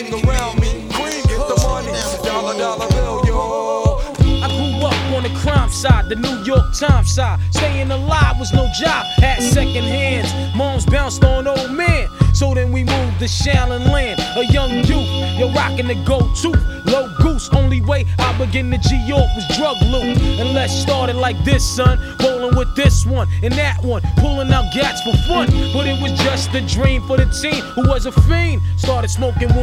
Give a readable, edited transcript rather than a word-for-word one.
everything around me. Cream, get the money, dollar, dollar bill, yo. I grew up on the crime side, the New York Times side. Staying alive was no job, had second hands. Moms bounced on old men. So then we moved to Shaolin Land, a young youth, yo, rocking the go-to, low goose. Only way I began to G-York was drug loot. And let's start it like this, son, rolling with this one and that one, pulling out gats for fun. But it was just a dream for the teen who was a fiend. Started smoking